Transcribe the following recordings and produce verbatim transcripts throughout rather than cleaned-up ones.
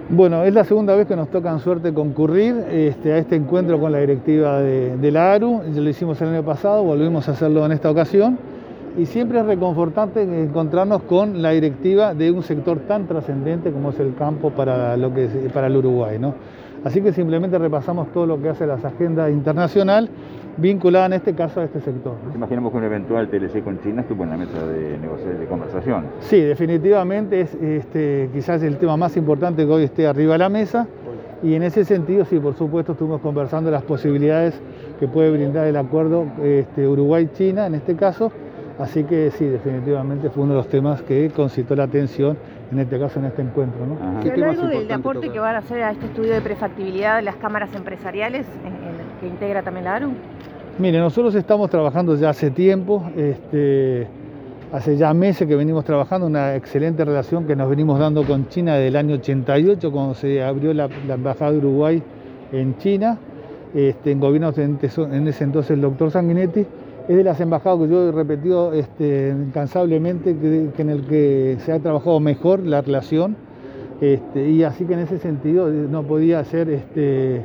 Bueno, es la segunda vez que nos toca en suerte concurrir este, a este encuentro con la directiva de, de la ARU. Ya lo hicimos el año pasado, volvimos a hacerlo en esta ocasión. Y siempre es reconfortante encontrarnos con la directiva de un sector tan trascendente como es el campo para, lo que es, para el Uruguay, ¿no? Así que simplemente repasamos todo lo que hace las agendas internacional vinculada en este caso a este sector, ¿no? Imaginamos que un eventual T L C con China estuvo en la mesa de negociación, de conversación. Sí, definitivamente es este, quizás el tema más importante que hoy esté arriba de la mesa. Y en ese sentido, sí, por supuesto, estuvimos conversando las posibilidades que puede brindar el acuerdo este, Uruguay-China en este caso. Así que sí, definitivamente fue uno de los temas que concitó la atención, en este caso, en este encuentro, ¿no? ¿Se habla algo del aporte tocar? que van a hacer a este estudio de prefactibilidad de las cámaras empresariales, en, en, que integra también la ARU? Mire, nosotros estamos trabajando ya hace tiempo, este, hace ya meses que venimos trabajando, una excelente relación que nos venimos dando con China desde el año ochenta y ocho, cuando se abrió la, la Embajada de Uruguay en China, este, en gobierno en ese entonces el doctor Sanguinetti. Es de las embajadas que yo he repetido este, incansablemente, que, que en el que se ha trabajado mejor la relación, este, y así que en ese sentido no podía ser este,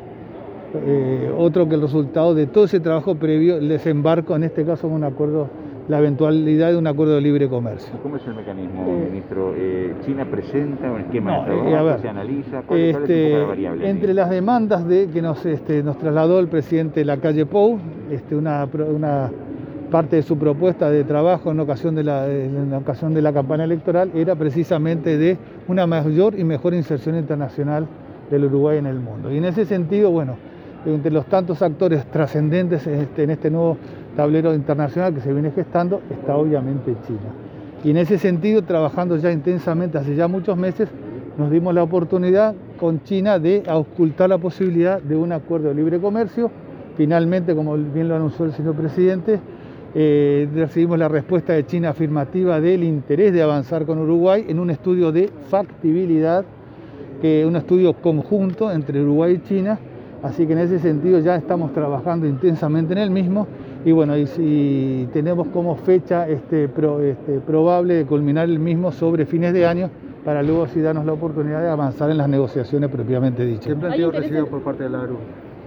eh, otro que el resultado de todo ese trabajo previo, el desembarco, en este caso, un acuerdo, la eventualidad de un acuerdo de libre comercio. ¿Cómo es el mecanismo, eh, ministro? Eh, ¿China presenta un esquema no, de trabajo? Eh, a ver, ¿Se analiza? ¿Cuál, este, cuál es un poco la variable? Entre ahí? las demandas de, que nos, este, nos trasladó el presidente Lacalle Pou, este, una, una parte de su propuesta de trabajo en ocasión de, la, en la ocasión de la campaña electoral era precisamente de una mayor y mejor inserción internacional del Uruguay en el mundo. Y en ese sentido, bueno, entre los tantos actores trascendentes este, en este nuevo tablero internacional que se viene gestando, está obviamente China. Y en ese sentido, trabajando ya intensamente hace ya muchos meses, nos dimos la oportunidad con China de auscultar la posibilidad de un acuerdo de libre comercio. Finalmente, como bien lo anunció el señor presidente, Eh, recibimos la respuesta de China afirmativa del interés de avanzar con Uruguay en un estudio de factibilidad, que un estudio conjunto entre Uruguay y China, así que en ese sentido ya estamos trabajando intensamente en el mismo y bueno, y, y tenemos como fecha este, pro, este, probable de culminar el mismo sobre fines de año, para luego así darnos la oportunidad de avanzar en las negociaciones propiamente dichas. ¿Qué planteo recibido por parte de la ARU?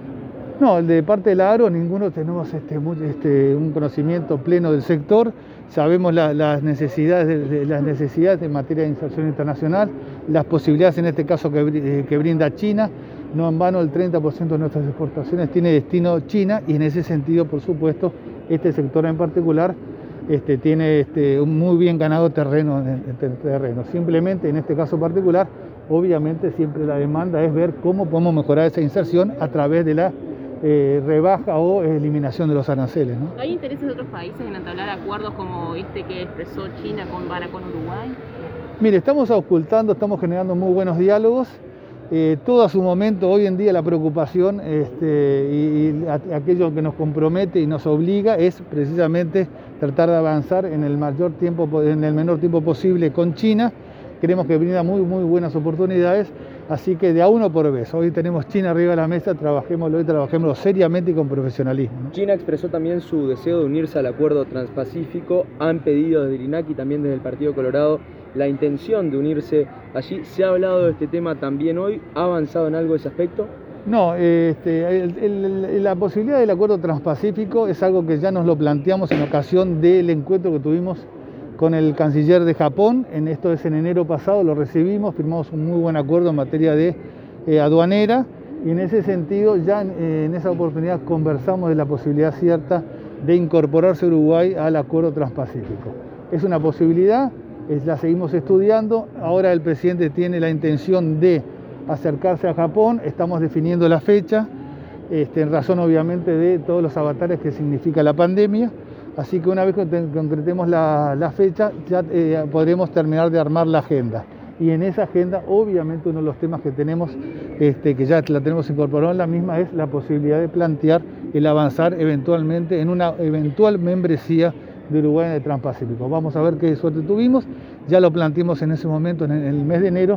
No, de parte de la ARU ninguno tenemos este, este, un conocimiento pleno del sector, sabemos la, las, necesidades de, de, las necesidades en materia de inserción internacional, las posibilidades en este caso que, eh, que brinda China, no en vano el treinta por ciento de nuestras exportaciones tiene destino China y en ese sentido, por supuesto, este sector en particular este, tiene este, un muy bien ganado terreno, en, en terreno. Simplemente en este caso particular, obviamente siempre la demanda es ver cómo podemos mejorar esa inserción a través de la Eh, rebaja o eliminación de los aranceles, ¿no? ¿Hay intereses de otros países en entablar acuerdos como este que expresó China con, para con Uruguay? Mire, estamos ocultando, estamos generando muy buenos diálogos. Eh, todo a su momento, hoy en día la preocupación este, y, y a, aquello que nos compromete y nos obliga es precisamente tratar de avanzar en el mayor tiempo, en el menor tiempo posible con China. Creemos que brinda muy, muy buenas oportunidades, así que de a uno por vez. Hoy tenemos China arriba de la mesa, trabajémoslo hoy, trabajémoslo seriamente y con profesionalismo, ¿no? China expresó también su deseo de unirse al acuerdo transpacífico. Han pedido desde el I N A C y también desde el Partido Colorado la intención de unirse allí. ¿Se ha hablado de este tema también hoy? ¿Ha avanzado en algo ese aspecto? No, este, el, el, la posibilidad del acuerdo transpacífico es algo que ya nos lo planteamos en ocasión del encuentro que tuvimos con el canciller de Japón. En esto es en enero pasado, lo recibimos, firmamos un muy buen acuerdo en materia de eh, aduanera y en ese sentido ya eh, en esa oportunidad conversamos de la posibilidad cierta de incorporarse Uruguay al acuerdo transpacífico. Es una posibilidad, es, la seguimos estudiando, ahora el presidente tiene la intención de acercarse a Japón, estamos definiendo la fecha, este, en razón obviamente de todos los avatares que significa la pandemia. Así que una vez que concretemos la, la fecha, ya eh, podremos terminar de armar la agenda. Y en esa agenda, obviamente, uno de los temas que tenemos, este, que ya la tenemos incorporado en la misma, es la posibilidad de plantear el avanzar eventualmente en una eventual membresía de Uruguay en el Transpacífico. Vamos a ver qué suerte tuvimos. Ya lo planteamos en ese momento, en el mes de enero,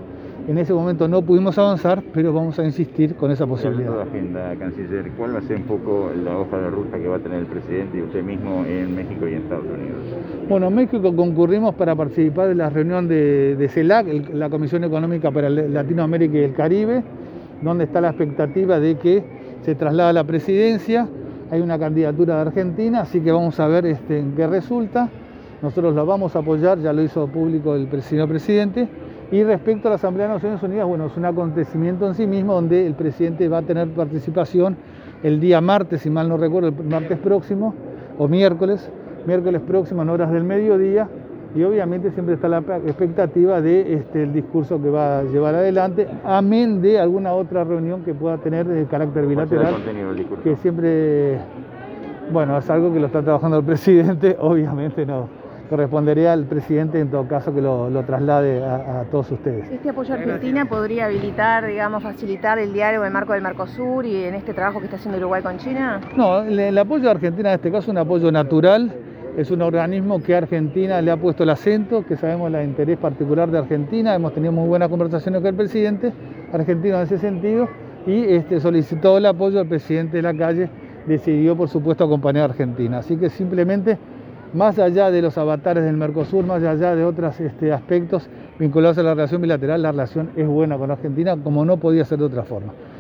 En ese momento no pudimos avanzar, pero vamos a insistir con esa posibilidad. Hablando de agenda, canciller, ¿cuál va a ser un poco la hoja de ruta que va a tener el presidente y usted mismo en México y en Estados Unidos? Bueno, en México concurrimos para participar de la reunión de, de CELAC, el, la Comisión Económica para Latinoamérica y el Caribe, donde está la expectativa de que se traslada la presidencia. Hay una candidatura de Argentina, así que vamos a ver este, en qué resulta. Nosotros la vamos a apoyar, ya lo hizo público el señor presidente. Y respecto a la Asamblea de Naciones Unidas, bueno, es un acontecimiento en sí mismo donde el presidente va a tener participación el día martes, si mal no recuerdo, el martes próximo, o miércoles, miércoles próximo en horas del mediodía, y obviamente siempre está la expectativa de este, el discurso que va a llevar adelante, amén de alguna otra reunión que pueda tener de carácter bilateral, que siempre, bueno, es algo que lo está trabajando el presidente, obviamente no. Correspondería al presidente en todo caso que lo, lo traslade a, a todos ustedes. ¿Este apoyo a Argentina podría habilitar, digamos, facilitar el diálogo en el marco del Mercosur y en este trabajo que está haciendo Uruguay con China? No, el, el apoyo a Argentina en este caso es un apoyo natural, es un organismo que Argentina le ha puesto el acento, que sabemos el interés particular de Argentina, hemos tenido muy buenas conversaciones con el presidente argentino en ese sentido y este, solicitó el apoyo al presidente de la calle, decidió por supuesto acompañar a Argentina, así que simplemente más allá de los avatares del Mercosur, más allá de otros este, aspectos vinculados a la relación bilateral, la relación es buena con Argentina, como no podía ser de otra forma.